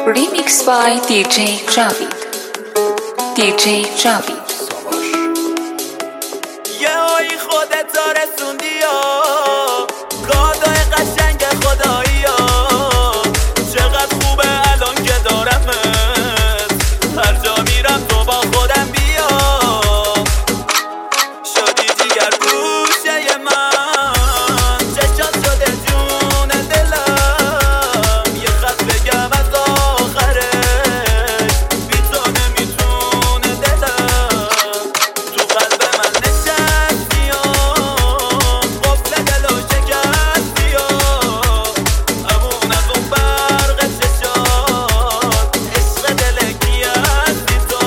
Remix by DJ Javid. DJ Javid. یه هایی خودت رسوندی یا کادای قشنگ خدایی یا چقدر خوبه الان که دارمت، هر جا میرم تو با خودم بیا. شدی جیگر گوشه من، چشات شده جون دلم، یه خط بگم از آخرش بی تو نمیتونه دلم. تو قلب من نشستی یا قفل دل و شکستی یا امون از اون برق چشات، عشق دل کی هستی تو.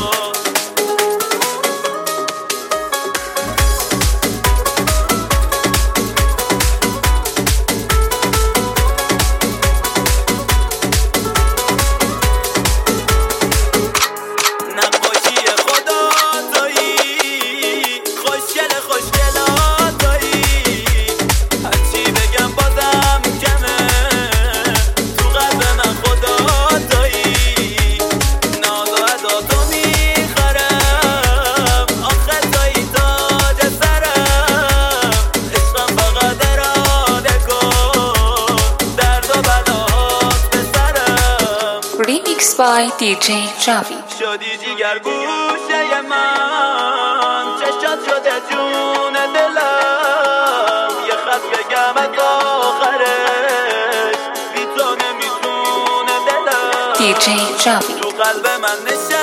نقاشی خدا تویی، خوشگل خوشگلاتایی، هرچی بگم بازم کمه، تو قلب من خدا تویی. ناز و ادا تو میخرم، آخه تویی تاج سرم، عشقم فقط اراده کن، درد و بلات به سرم. Remix by DJ Javid. شدی جیگر گوشه من، چشات شده جون دلم، یه خط بگم از آخرش بی تو نمیتونه دلم. DJ Javid. تو قلب من نشستی